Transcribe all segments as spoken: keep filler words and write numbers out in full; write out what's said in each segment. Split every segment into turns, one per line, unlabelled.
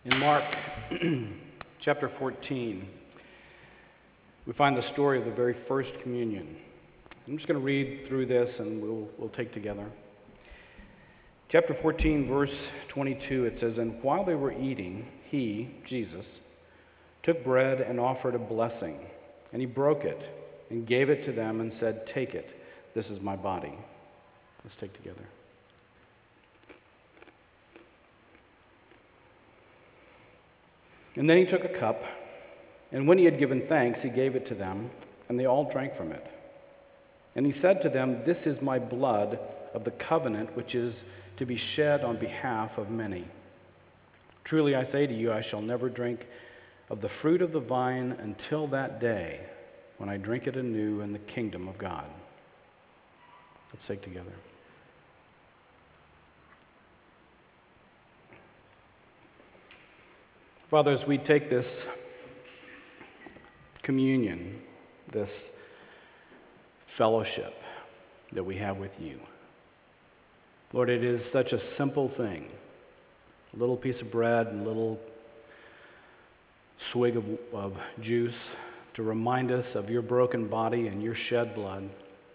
In Mark chapter fourteen, we find the story of the very first communion. I'm just going to read through this and we'll, we'll take together. Chapter fourteen, verse twenty-two, it says, "And while they were eating, he, Jesus, took bread and offered a blessing. And he broke it and gave it to them and said, 'Take it, this is my body.'" Let's take together. And then he took a cup, and when he had given thanks, he gave it to them, and they all drank from it. And he said to them, "This is my blood of the covenant, which is to be shed on behalf of many. Truly I say to you, I shall never drink of the fruit of the vine until that day when I drink it anew in the kingdom of God." Let's take together. Father, as we take this communion, this fellowship that we have with you, Lord, it is such a simple thing. A little piece of bread and a little swig of, of juice to remind us of your broken body and your shed blood.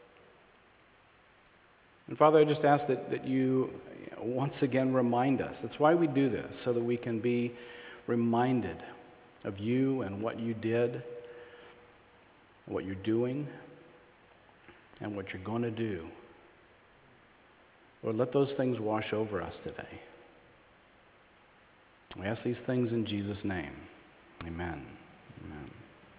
And Father, I just ask that, that you, you know, once again remind us. That's why we do this, so that we can be reminded of you and what you did, what you're doing, and what you're going to do. Lord, let those things wash over us today. We ask these things in Jesus' name. Amen. Amen.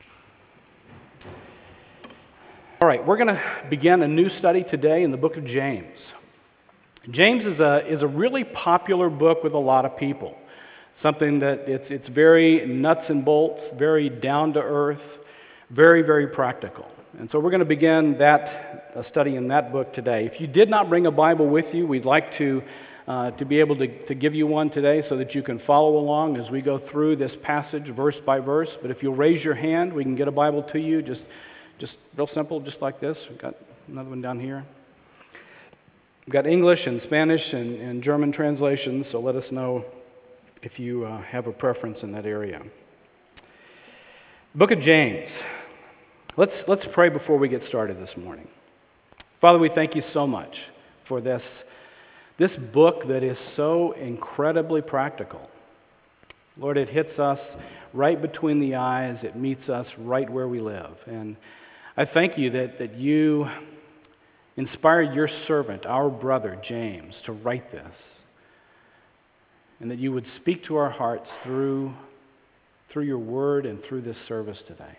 All right, we're going to begin a new study today in the book of James. James is a, is a really popular book with a lot of people. Something that it's it's very nuts and bolts, very down to earth, very, very practical. And so we're going to begin that uh, study in that book today. If you did not bring a Bible with you, we'd like to uh, to be able to, to give you one today so that you can follow along as we go through this passage verse by verse. But if you'll raise your hand, we can get a Bible to you. Just just real simple, just like this. We've got another one down here. We've got English and Spanish and, and German translations, so let us know if you uh, have a preference in that area. Book of James. Let's, let's pray before we get started this morning. Father, we thank you so much for this, this book that is so incredibly practical. Lord, it hits us right between the eyes. It meets us right where we live. And I thank you that, that you inspired your servant, our brother, James, to write this. And that you would speak to our hearts through, through your word and through this service today.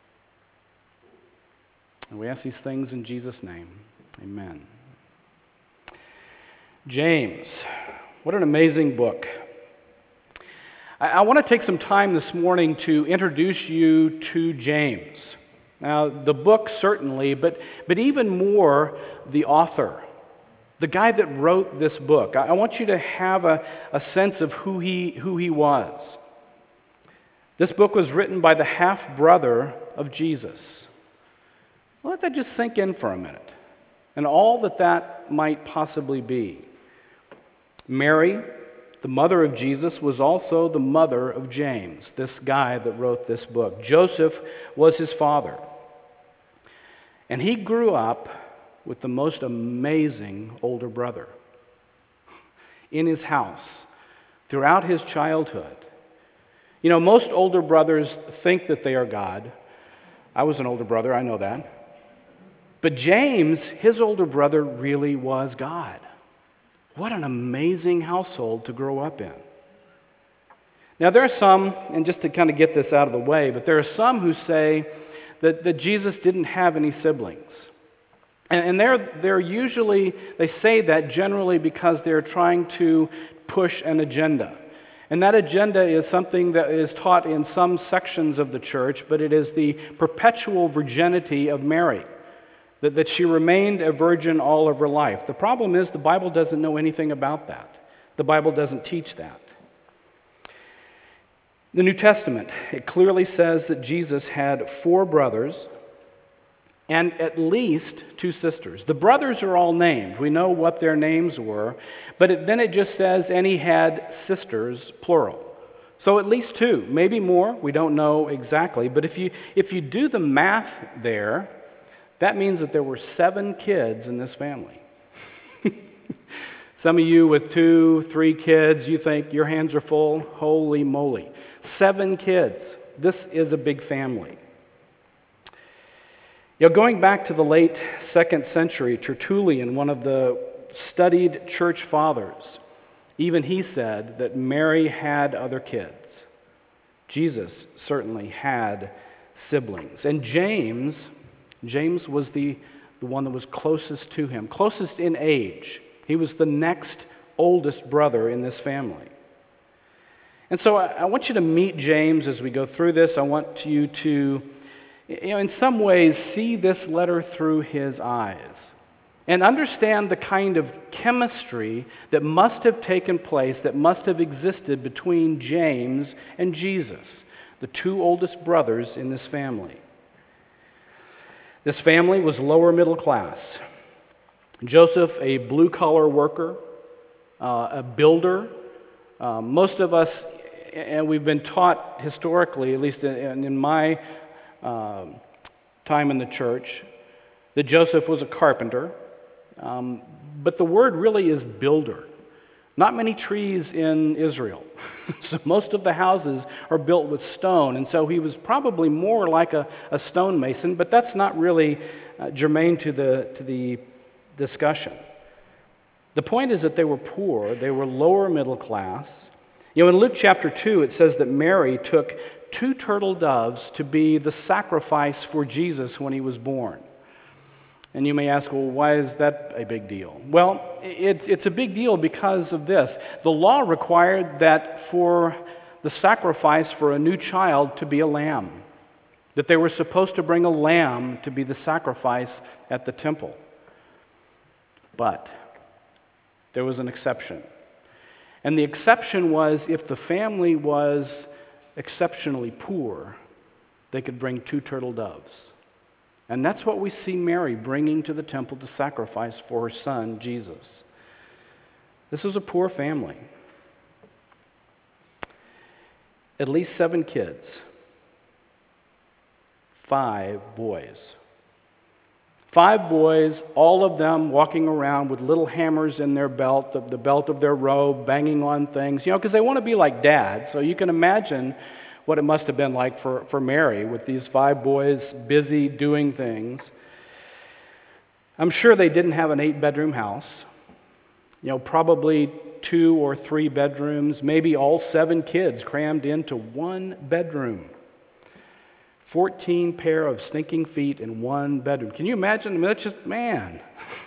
And we ask these things in Jesus' name. Amen. James, what an amazing book. I, I want to take some time this morning to introduce you to James. Now, the book certainly, but, but even more the author. The guy that wrote this book. I want you to have a, a sense of who he, who he was. This book was written by the half-brother of Jesus. Let that just sink in for a minute. And all that that might possibly be. Mary, the mother of Jesus, was also the mother of James, this guy that wrote this book. Joseph was his father. And he grew up with the most amazing older brother in his house throughout his childhood. You know, most older brothers think that they are God. I was an older brother, I know that. But James, his older brother, really was God. What an amazing household to grow up in. Now, there are some, and just to kind of get this out of the way, but there are some who say that, that Jesus didn't have any siblings. And they're, they're usually, they say that generally because they're trying to push an agenda. And that agenda is something that is taught in some sections of the church, but it is the perpetual virginity of Mary, that, that she remained a virgin all of her life. The problem is the Bible doesn't know anything about that. The Bible doesn't teach that. The New Testament, it clearly says that Jesus had four brothers and at least two sisters. The brothers are all named. We know what their names were, but it, then it just says, and he had sisters, plural. So at least two, maybe more, we don't know exactly. But if you, if you do the math there, that means that there were seven kids in this family. Some of you with two, three kids, you think your hands are full. Holy moly. Seven kids. This is a big family. You know, going back to the late second century, Tertullian, one of the studied church fathers, even he said that Mary had other kids. Jesus certainly had siblings. And James, James was the, the one that was closest to him, closest in age. He was the next oldest brother in this family. And so I, I want you to meet James as we go through this. I want you to, you know, in some ways, see this letter through his eyes and understand the kind of chemistry that must have taken place, that must have existed between James and Jesus, the two oldest brothers in this family. This family was lower middle class. Joseph, a blue-collar worker, uh, a builder. Uh, most of us, and we've been taught historically, at least in, in my uh, time in the church, that Joseph was a carpenter. Um, but the word really is builder. Not many trees in Israel. So most of the houses are built with stone. And so he was probably more like a, a stonemason, but that's not really uh, germane to the, to the discussion. The point is that they were poor. They were lower middle class. You know, in Luke chapter two, it says that Mary took two turtle doves to be the sacrifice for Jesus when he was born. And you may ask, well, why is that a big deal? Well, it's, it's a big deal because of this. The law required that for the sacrifice for a new child to be a lamb, that they were supposed to bring a lamb to be the sacrifice at the temple. But there was an exception. And the exception was if the family was exceptionally poor, they could bring two turtle doves. And that's what we see Mary bringing to the temple to sacrifice for her son, Jesus. This was a poor family. At least seven kids. Five boys. Five boys, all of them walking around with little hammers in their belt, the, the belt of their robe, banging on things, you know, because they want to be like Dad. So you can imagine what it must have been like for, for Mary with these five boys busy doing things. I'm sure they didn't have an eight-bedroom house. You know, probably two or three bedrooms, maybe all seven kids crammed into one bedroom. fourteen pair of stinking feet in one bedroom. Can you imagine? I mean, that's just, man.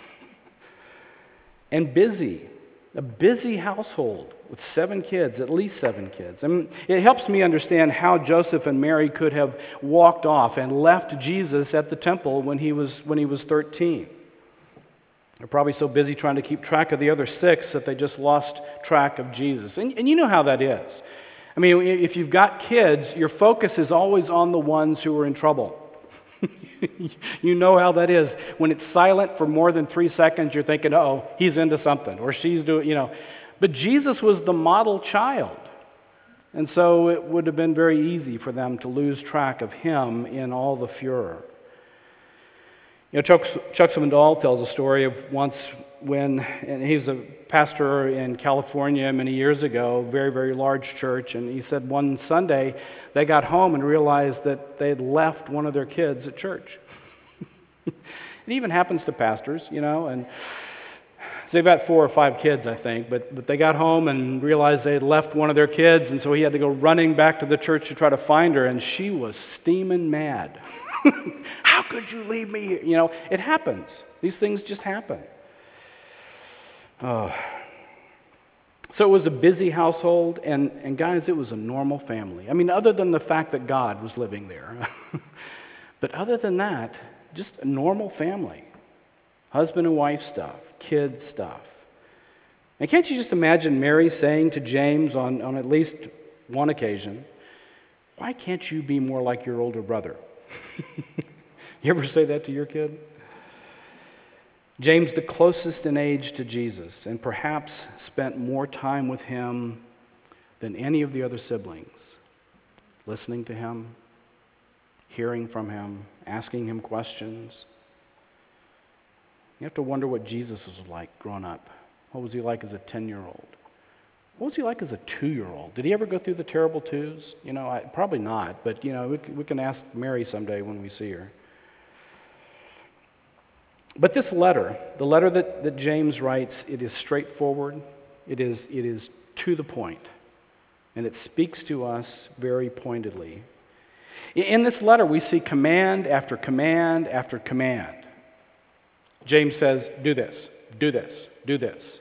And busy. A busy household with seven kids, at least seven kids. I mean, it helps me understand how Joseph and Mary could have walked off and left Jesus at the temple when he was, when he was thirteen. They're probably so busy trying to keep track of the other six that they just lost track of Jesus. And, and you know how that is. I mean, if you've got kids, your focus is always on the ones who are in trouble. You know how that is. When it's silent for more than three seconds, you're thinking, oh, he's into something, or she's doing, you know. But Jesus was the model child. And so it would have been very easy for them to lose track of him in all the furor. You know, Chuck, Chuck Swindoll tells a story of once when, and he was a pastor in California many years ago, very, very large church, and he said one Sunday they got home and realized that they had left one of their kids at church. It even happens to pastors, you know, and so they've got four or five kids, I think, but, but they got home and realized they had left one of their kids, and so he had to go running back to the church to try to find her, and she was steaming mad. How could you leave me here? You know, it happens. These things just happen. Oh. So it was a busy household, and, and guys, it was a normal family. I mean, other than the fact that God was living there. But other than that, just a normal family. Husband and wife stuff, kids stuff. And can't you just imagine Mary saying to James on, on at least one occasion, why can't you be more like your older brother? You ever say that to your kid? James, the closest in age to Jesus, and perhaps spent more time with him than any of the other siblings. Listening to him, hearing from him, asking him questions. You have to wonder what Jesus was like growing up. What was he like as a ten-year-old? What was he like as a two-year-old? Did he ever go through the terrible twos? You know, I, probably not, but, you know, we, we can ask Mary someday when we see her. But this letter, the letter that, that James writes, it is straightforward. It is, it is to the point. And it speaks to us very pointedly. In this letter, we see command after command after command. James says, do this, do this, do this.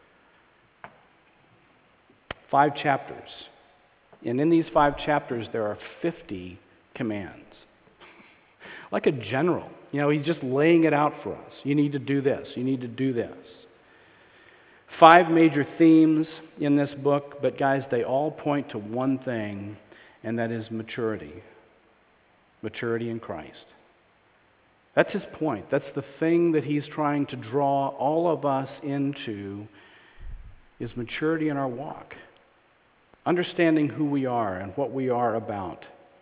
Five chapters. And in these five chapters, there are fifty commands. Like a general. You know, he's just laying it out for us. You need to do this. You need to do this. Five major themes in this book, but guys, they all point to one thing, and that is maturity. Maturity in Christ. That's his point. That's the thing that he's trying to draw all of us into, is maturity in our walk. Understanding who we are and what we are about.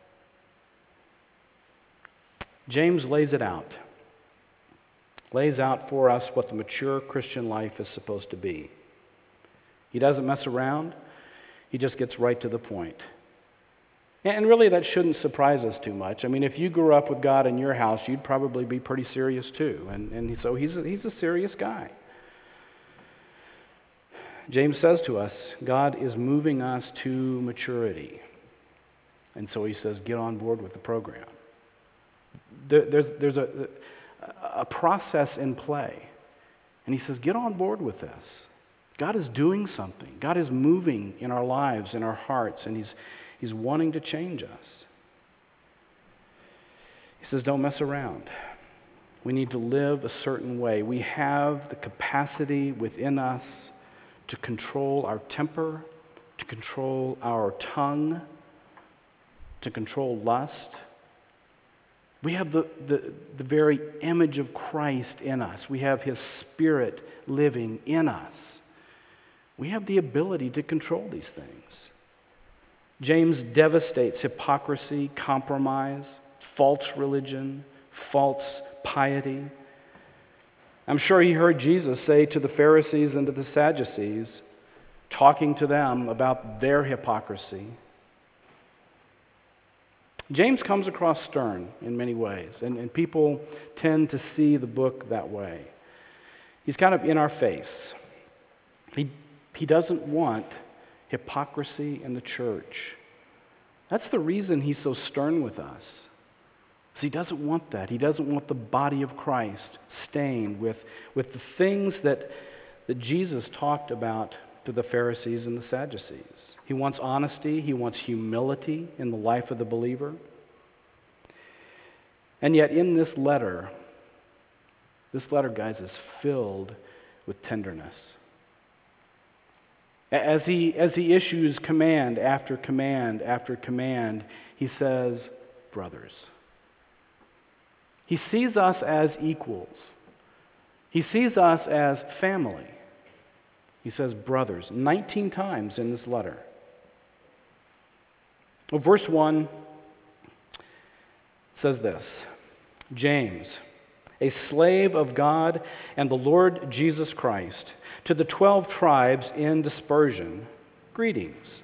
James lays it out. Lays out for us what the mature Christian life is supposed to be. He doesn't mess around. He just gets right to the point. And really, that shouldn't surprise us too much. I mean, if you grew up with God in your house, you'd probably be pretty serious too. And, and so he's a, he's a serious guy. James says to us, God is moving us to maturity. And so he says, get on board with the program. There, there's there's a, a process in play. And he says, get on board with this. God is doing something. God is moving in our lives, in our hearts, and he's, he's wanting to change us. He says, don't mess around. We need to live a certain way. We have the capacity within us to control our temper, to control our tongue, to control lust. We have the, the, the very image of Christ in us. We have his Spirit living in us. We have the ability to control these things. James devastates hypocrisy, compromise, false religion, false piety. I'm sure he heard Jesus say to the Pharisees and to the Sadducees, talking to them about their hypocrisy. James comes across stern in many ways, and, and people tend to see the book that way. He's kind of in our face. He, he doesn't want hypocrisy in the church. That's the reason he's so stern with us. Because he doesn't want that. He doesn't want the body of Christ stained with, with the things that, that Jesus talked about to the Pharisees and the Sadducees. He wants honesty. He wants humility in the life of the believer. And yet in this letter, this letter, guys, is filled with tenderness. As he, as he issues command after command after command, he says, brothers. He sees us as equals. He sees us as family. He says brothers nineteen times in this letter. Well, verse one says this, James, a slave of God and the Lord Jesus Christ, to the twelve tribes in dispersion, greetings.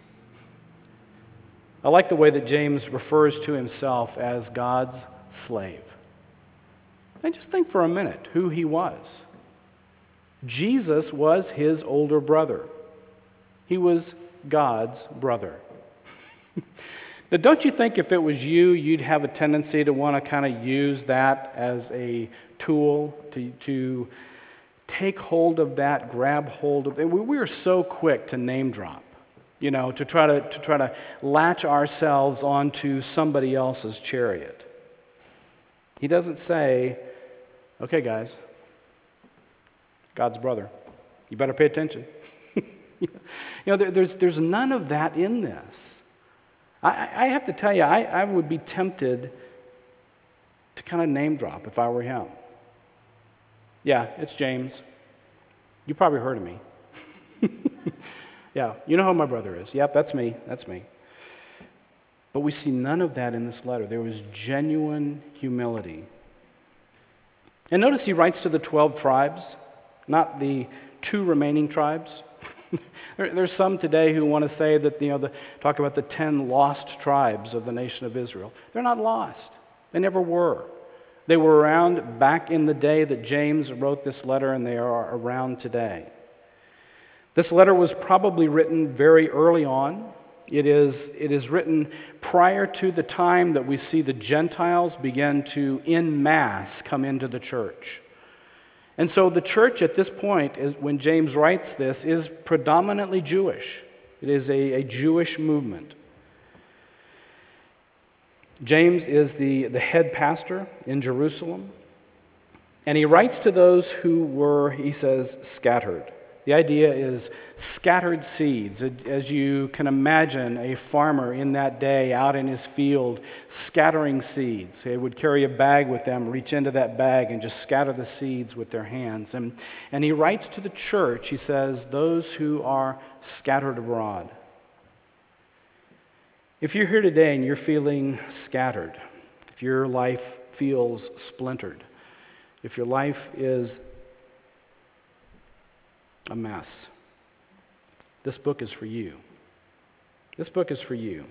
I like the way that James refers to himself as God's slave. And just think for a minute who he was. Jesus was his older brother. He was God's brother. Now, don't you think if it was you, you'd have a tendency to want to kind of use that as a tool to, to take hold of that, grab hold of it? We, we are so quick to name drop, you know, to try to, to try to latch ourselves onto somebody else's chariot. He doesn't say, okay, guys, God's brother. You better pay attention. You know, there, there's, there's none of that in this. I, I have to tell you, I, I would be tempted to kind of name drop if I were him. Yeah, it's James. You probably heard of me. Yeah, you know who my brother is. Yep, that's me. That's me. But we see none of that in this letter. There was genuine humility. And notice he writes to the twelve tribes, not the two remaining tribes. there, there's some today who want to say that, you know, the, talk about the ten lost tribes of the nation of Israel. They're not lost. They never were. They were around back in the day that James wrote this letter, and they are around today. This letter was probably written very early on. It is, it is written prior to the time that we see the Gentiles begin to, en masse, come into the church. And so the church at this point, is, when James writes this, is predominantly Jewish. It is a, a Jewish movement. James is the, the head pastor in Jerusalem. And he writes to those who were, he says, scattered. The idea is scattered seeds. As you can imagine, a farmer in that day out in his field scattering seeds. They would carry a bag with them, reach into that bag, and just scatter the seeds with their hands. And, and he writes to the church, he says, those who are scattered abroad. If you're here today and you're feeling scattered, if your life feels splintered, if your life is a mess, this book is for you. This book is for you.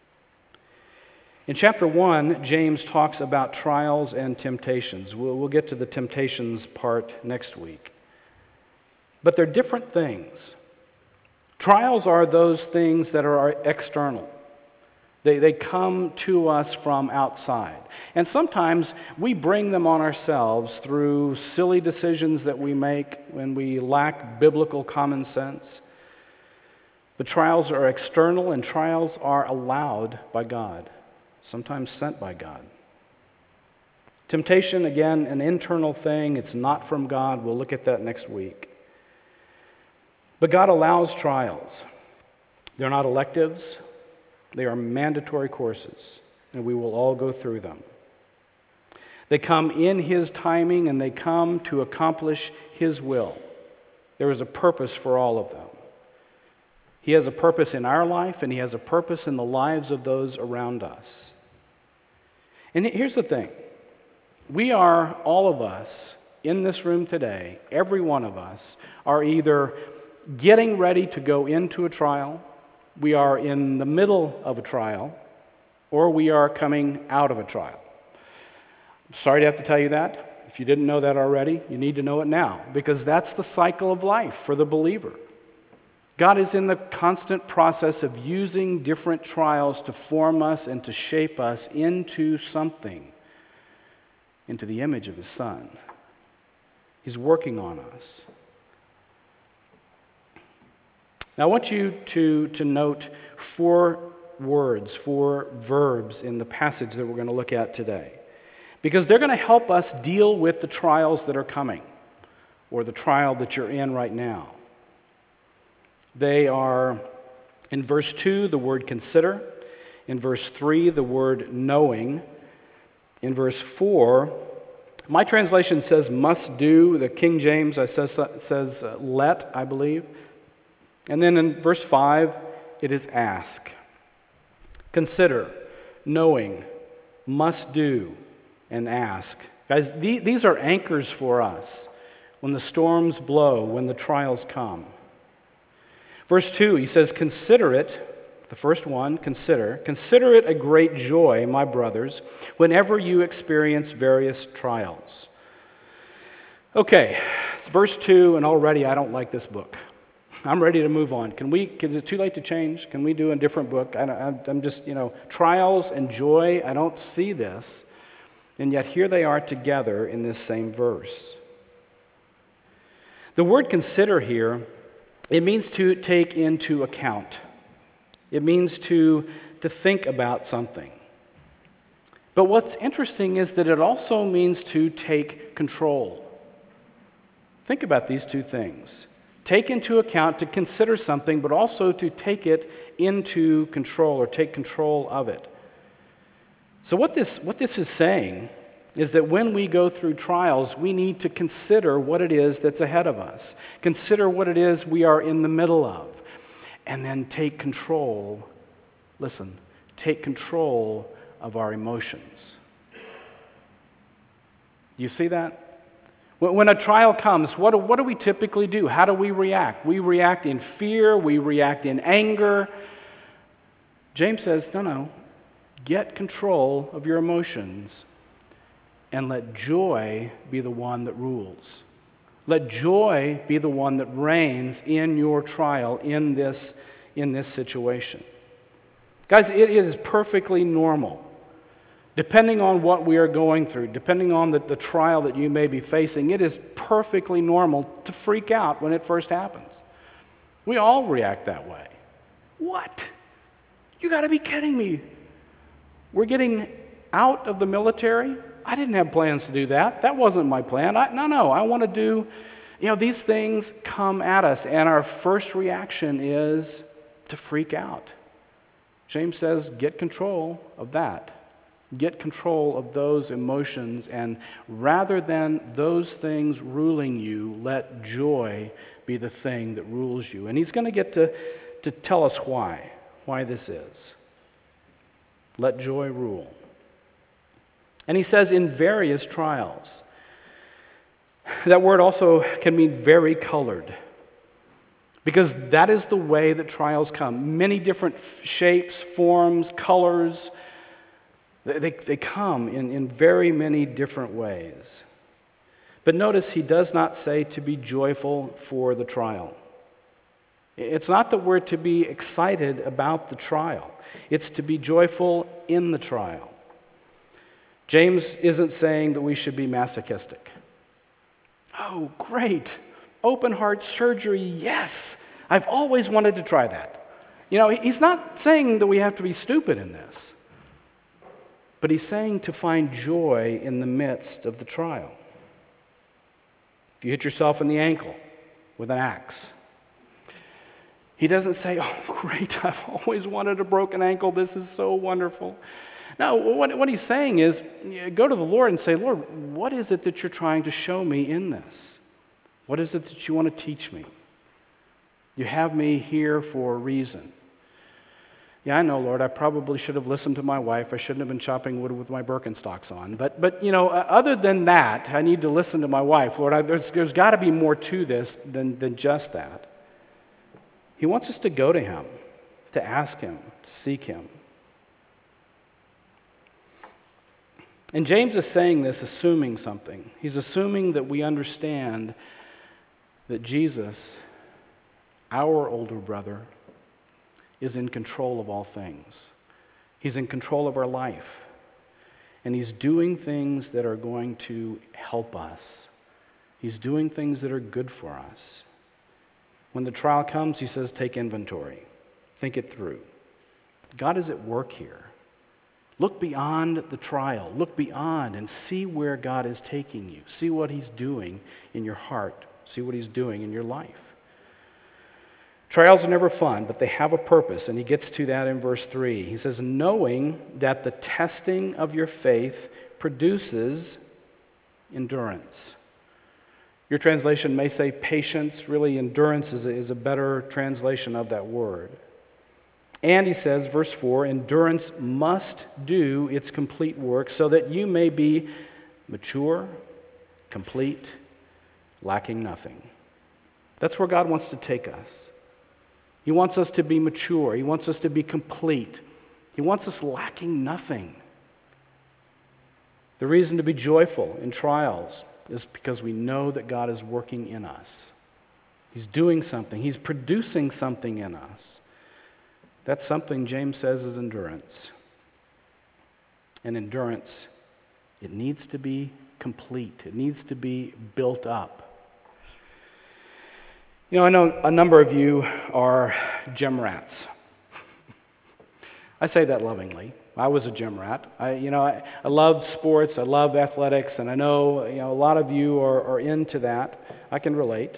In chapter one, James talks about trials and temptations. We'll, we'll get to the temptations part next week. But they're different things. Trials are those things that are external. They, they come to us from outside. And sometimes we bring them on ourselves through silly decisions that we make when we lack biblical common sense. But trials are external, and trials are allowed by God, sometimes sent by God. Temptation, again, an internal thing. It's not from God. We'll look at that next week. But God allows trials. They're not electives. They are mandatory courses, and we will all go through them. They come in His timing, and they come to accomplish His will. There is a purpose for all of them. He has a purpose in our life, and He has a purpose in the lives of those around us. And here's the thing. We are, all of us, in this room today, every one of us, are either getting ready to go into a trial, we are in the middle of a trial, or we are coming out of a trial. I'm sorry to have to tell you that. If you didn't know that already, you need to know it now, because that's the cycle of life for the believer. God is in the constant process of using different trials to form us and to shape us into something, into the image of His Son. He's working on us. Now, I want you to, to note four words, four verbs in the passage that we're going to look at today, because they're going to help us deal with the trials that are coming, or the trial that you're in right now. They are, in verse two, the word consider. In verse three, the word knowing. In verse four, my translation says must do. The King James I says, says uh, let, I believe. And then in verse five, it is ask. Consider, knowing, must do, and ask. Guys, these are anchors for us when the storms blow, when the trials come. Verse two, he says, consider it, the first one, consider. Consider it a great joy, my brothers, whenever you experience various trials. Okay, it's verse two, and already I don't like this book. I'm ready to move on. Can we, is it too late to change? Can we do a different book? I don't, I'm just, you know, trials and joy, I don't see this. And yet here they are together in this same verse. The word consider here, it means to take into account. It means to, to think about something. But what's interesting is that it also means to take control. Think about these two things. Take into account, to consider something, but also to take it into control or take control of it. So what this, what this is saying is that when we go through trials, we need to consider what it is that's ahead of us. Consider what it is we are in the middle of. and then take control, listen, take control of our emotions. You see that? When a trial comes, what do, what do we typically do? How do we react? We react in fear, we react in anger. James says, no, no, get control of your emotions and let joy be the one that rules. Let joy be the one that reigns in your trial, in this, in this situation. Guys, it is perfectly normal, depending on what we are going through, depending on the, the trial that you may be facing, it is perfectly normal to freak out when it first happens. We all react that way. What? You got to be kidding me. We're getting out of the military? I didn't have plans to do that. That wasn't my plan. I, no, no, I want to do, you know, these things come at us, and our first reaction is to freak out. James says, get control of that. Get control of those emotions, and rather than those things ruling you, let joy be the thing that rules you. And he's going to get to, to tell us why, why this is. Let joy rule. And he says in various trials. That word also can mean very colored, because that is the way that trials come. Many different shapes, forms, colors. They, they come in, in very many different ways. But notice he does not say to be joyful for the trial. It's not that we're to be excited about the trial. It's to be joyful in the trial. James isn't saying that we should be masochistic. Oh, great. Open heart surgery, yes. I've always wanted to try that. You know, he's not saying that we have to be stupid in this. But he's saying to find joy in the midst of the trial. If you hit yourself in the ankle with an axe, he doesn't say, oh, great, I've always wanted a broken ankle. This is so wonderful. No, what, what he's saying is, go to the Lord and say, Lord, what is it that you're trying to show me in this? What is it that you want to teach me? You have me here for a reason. Yeah, I know, Lord, I probably should have listened to my wife. I shouldn't have been chopping wood with my Birkenstocks on. But, but you know, other than that, I need to listen to my wife. Lord, I, there's, there's got to be more to this than, than just that. He wants us to go to him, to ask him, to seek him. And James is saying this assuming something. He's assuming that we understand that Jesus, our older brother, is in control of all things. He's in control of our life. And he's doing things that are going to help us. He's doing things that are good for us. When the trial comes, he says, take inventory. Think it through. God is at work here. Look beyond the trial. Look beyond and see where God is taking you. See what he's doing in your heart. See what he's doing in your life. Trials are never fun, but they have a purpose, and he gets to that in verse three. He says, knowing that the testing of your faith produces endurance. Your translation may say patience. Really, endurance is a, is a better translation of that word. And he says, verse four, endurance must do its complete work so that you may be mature, complete, lacking nothing. That's where God wants to take us. He wants us to be mature. He wants us to be complete. He wants us lacking nothing. The reason to be joyful in trials is because we know that God is working in us. He's doing something. He's producing something in us. That's something James says is endurance. And endurance, it needs to be complete. It needs to be built up. You know, I know a number of you are gym rats. I say that lovingly. I was a gym rat. I, you know, I, I love sports. I love athletics, and I know, you know, a lot of you are, are into that. I can relate.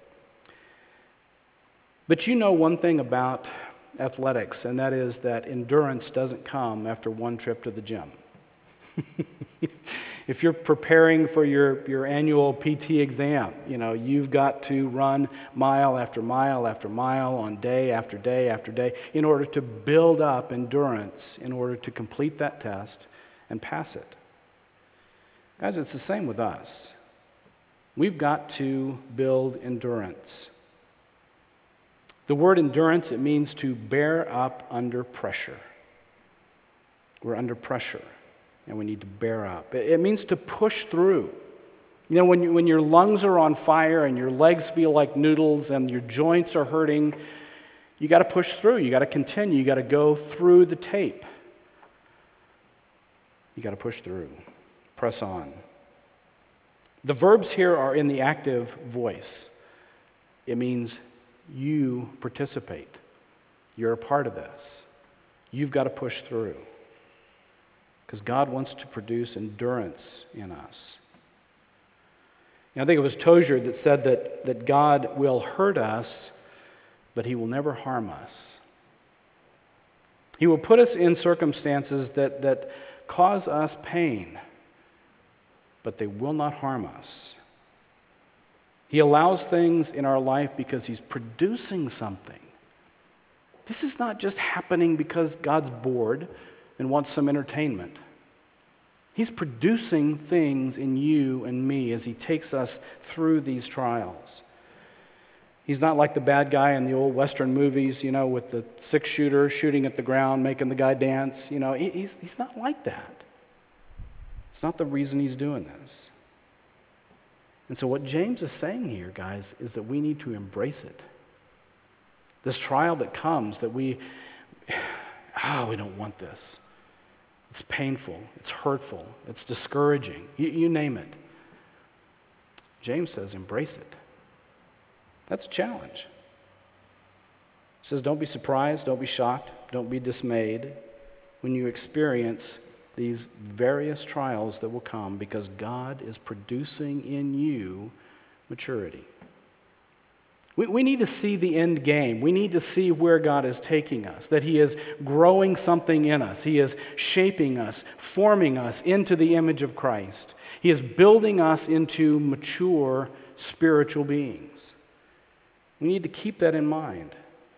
But you know one thing about athletics, and that is that endurance doesn't come after one trip to the gym. If you're preparing for your, your annual P T exam, you know, you've got to run mile after mile after mile on day after day after day in order to build up endurance, in order to complete that test and pass it. Guys, it's the same with us. We've got to build endurance. The word endurance, it means to bear up under pressure. We're under pressure, and we need to bear up. It means to push through. You know, when, you, when your lungs are on fire and your legs feel like noodles and your joints are hurting, you got to push through. You got to continue. You got to go through the tape. You got to push through. Press on. The verbs here are in the active voice. It means you participate. You're a part of this. You've got to push through. Because God wants to produce endurance in us. You know, I think it was Tozer that said that, that God will hurt us, but He will never harm us. He will put us in circumstances that, that cause us pain, but they will not harm us. He allows things in our life because He's producing something. This is not just happening because God's bored and wants some entertainment. He's producing things in you and me as He takes us through these trials. He's not like the bad guy in the old Western movies, you know, with the six-shooter shooting at the ground, making the guy dance. You know, he, he's, he's not like that. It's not the reason He's doing this. And so what James is saying here, guys, is that we need to embrace it. This trial that comes that we, ah, oh, we don't want this. It's painful, it's hurtful, it's discouraging, you, you name it. James says, embrace it. That's a challenge. He says, don't be surprised, don't be shocked, don't be dismayed when you experience these various trials that will come, because God is producing in you maturity. We, we need to see the end game. We need to see where God is taking us, that He is growing something in us. He is shaping us, forming us into the image of Christ. He is building us into mature spiritual beings. We need to keep that in mind.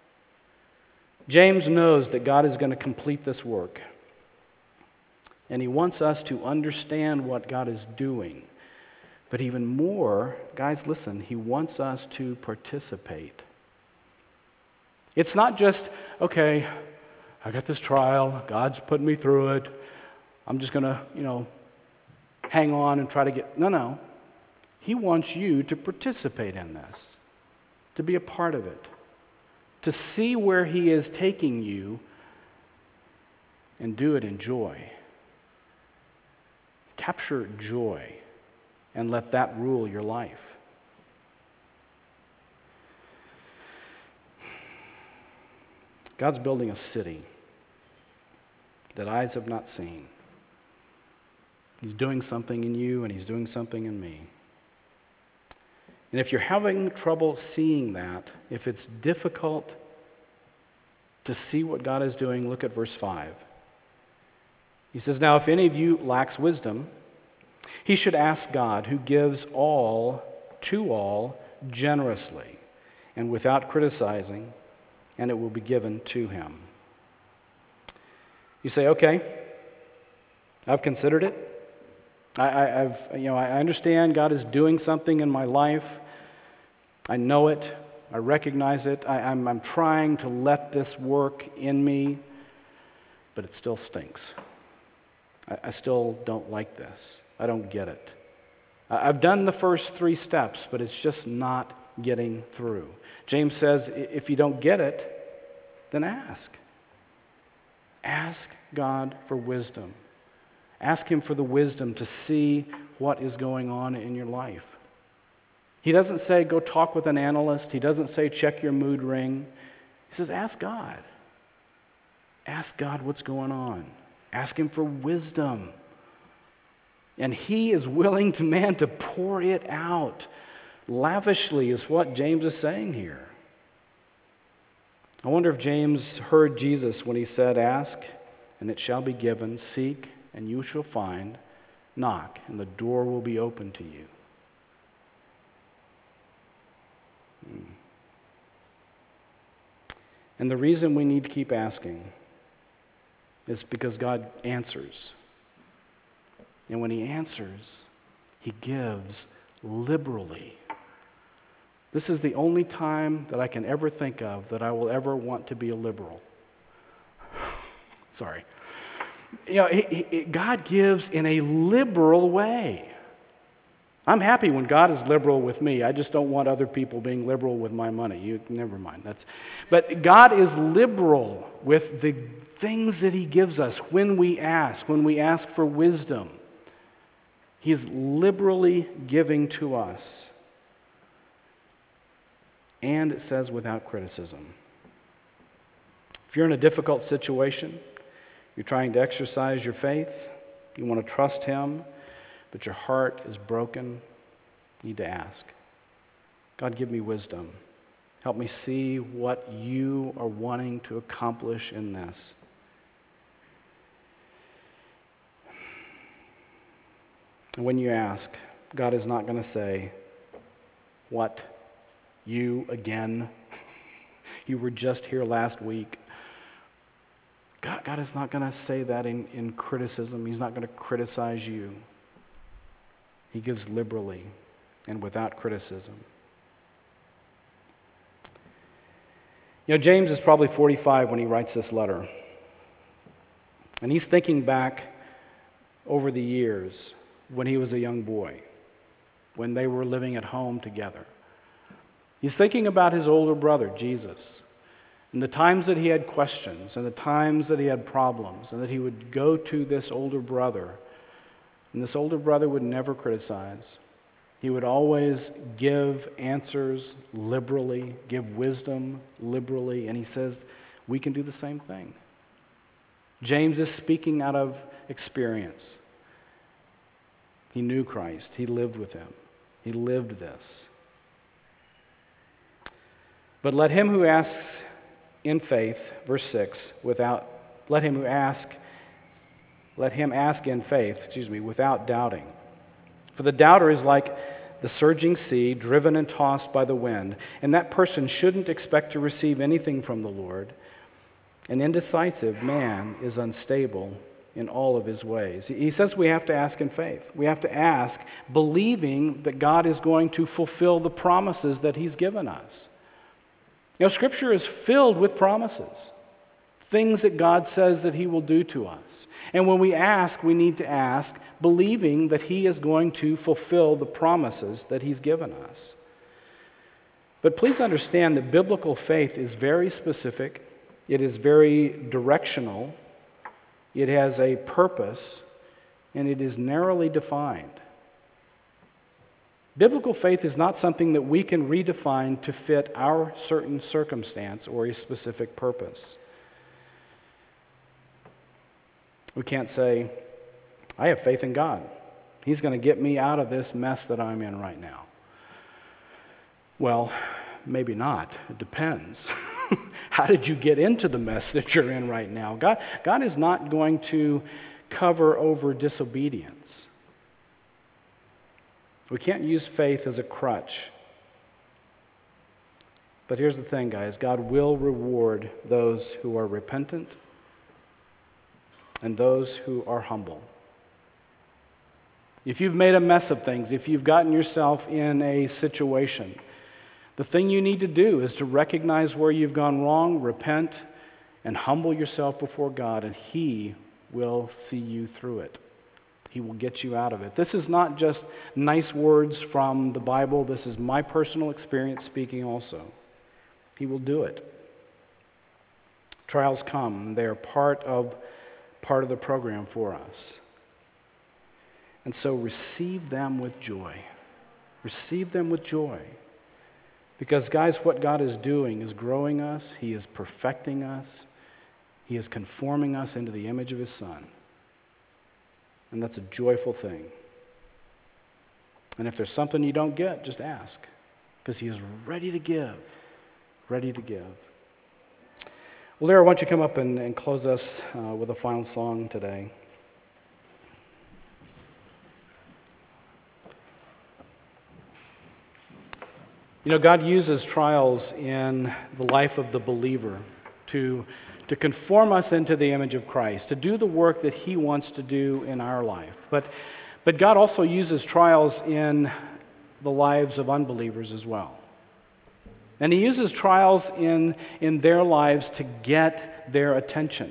James knows that God is going to complete this work. And he wants us to understand what God is doing. But even more, guys, listen, he wants us to participate. It's not just, okay, I got this trial, God's putting me through it, I'm just going to, you know, hang on and try to get, no, no. He wants you to participate in this, to be a part of it, to see where He is taking you and do it in joy. Capture joy and let that rule your life. God's building a city that eyes have not seen. He's doing something in you and He's doing something in me. And if you're having trouble seeing that, if it's difficult to see what God is doing, look at verse five. He says, now if any of you lacks wisdom, he should ask God, who gives all to all generously and without criticizing, and it will be given to him. You say, okay, I've considered it. I, I, I've, you know, I understand God is doing something in my life. I know it. I recognize it. I, I'm, I'm trying to let this work in me, but it still stinks. I, I still don't like this. I don't get it. I, I've done the first three steps, but it's just not getting through. James says, if you don't get it, then ask. Ask God for wisdom. Ask Him for the wisdom to see what is going on in your life. He doesn't say, go talk with an analyst. He doesn't say, check your mood ring. He says, ask God. Ask God what's going on. Ask Him for wisdom. And He is willing to, man, to pour it out. Lavishly is what James is saying here. I wonder if James heard Jesus when He said, ask, and it shall be given. Seek, and you shall find, knock, and the door will be open to you. Hmm. And the reason we need to keep asking is because God answers. And when he answers, he gives liberally. This is the only time that I can ever think of that I will ever want to be a liberal. Sorry. You know, he, he, God gives in a liberal way. I'm happy when God is liberal with me. I just don't want other people being liberal with my money. You never mind. That's, but God is liberal with the things that he gives us when we ask, when we ask for wisdom. He is liberally giving to us. And it says without criticism. If you're in a difficult situation, you're trying to exercise your faith, you want to trust him, but your heart is broken, you need to ask. God, give me wisdom. Help me see what you are wanting to accomplish in this. And when you ask, God is not going to say, what? You again? You were just here last week. God, God is not going to say that in, in criticism. He's not going to criticize you. He gives liberally and without criticism. You know, James is probably forty-five when he writes this letter. And he's thinking back over the years when he was a young boy, when they were living at home together. He's thinking about his older brother, Jesus, and the times that he had questions and the times that he had problems, and that he would go to this older brother, and this older brother would never criticize. He would always give answers liberally, give wisdom liberally, and he says, we can do the same thing. James is speaking out of experience. He knew Christ. He lived with him. He lived this. But let him who asks in faith, verse six, without, let him who ask, let him ask in faith, excuse me, without doubting. For the doubter is like the surging sea, driven and tossed by the wind, and that person shouldn't expect to receive anything from the Lord. An indecisive man is unstable in all of his ways. He says we have to ask in faith. We have to ask believing that God is going to fulfill the promises that he's given us. You know, Scripture is filled with promises, things that God says that he will do to us. And when we ask, we need to ask believing that he is going to fulfill the promises that he's given us. But please understand that biblical faith is very specific. It is very directional. It has a purpose, and it is narrowly defined. Biblical faith is not something that we can redefine to fit our certain circumstance or a specific purpose. We can't say, I have faith in God. He's going to get me out of this mess that I'm in right now. Well, maybe not. It depends. How did you get into the mess that you're in right now? God, God is not going to cover over disobedience. We can't use faith as a crutch. But here's the thing, guys. God will reward those who are repentant and those who are humble. If you've made a mess of things, if you've gotten yourself in a situation, the thing you need to do is to recognize where you've gone wrong, repent, and humble yourself before God, and he will see you through it. He will get you out of it. This is not just nice words from the Bible. This is my personal experience speaking also. He will do it. Trials come. They are part of, part of the program for us. And so receive them with joy. Receive them with joy. Because, guys, what God is doing is growing us. He is perfecting us. He is conforming us into the image of his Son. And that's a joyful thing. And if there's something you don't get, just ask. Because he is ready to give. Ready to give. Well, Lara, why don't you come up and, and close us uh, with a final song today? You know, God uses trials in the life of the believer to, to conform us into the image of Christ, to do the work that He wants to do in our life. But, but God also uses trials in the lives of unbelievers as well. And He uses trials in, in their lives to get their attention,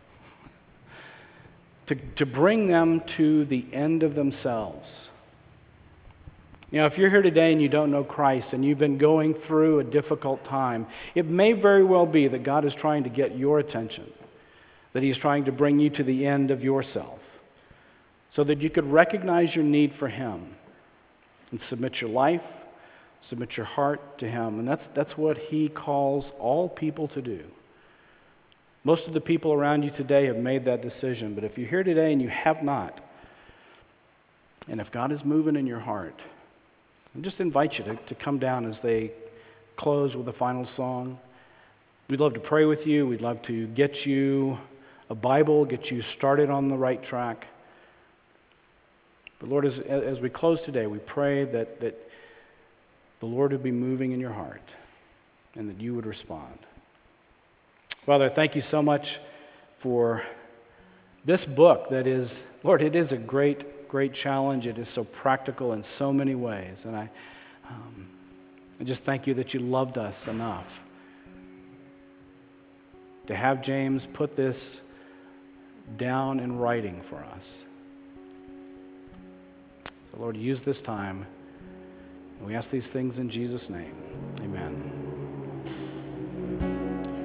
to, to bring them to the end of themselves. You know, if you're here today and you don't know Christ and you've been going through a difficult time, it may very well be that God is trying to get your attention, that He's trying to bring you to the end of yourself, so that you could recognize your need for Him and submit your life, submit your heart to Him. And that's, that's what He calls all people to do. Most of the people around you today have made that decision, but if you're here today and you have not, and if God is moving in your heart, I just invite you to, to come down as they close with a final song. We'd love to pray with you. We'd love to get you a Bible, get you started on the right track. But Lord, as, as we close today, we pray that, that the Lord would be moving in your heart and that you would respond. Father, thank you so much for this book that is, Lord, it is a great great challenge. It is so practical in so many ways. And I, um, I just thank you that you loved us enough to have James put this down in writing for us. So Lord, use this time. And we ask these things in Jesus' name.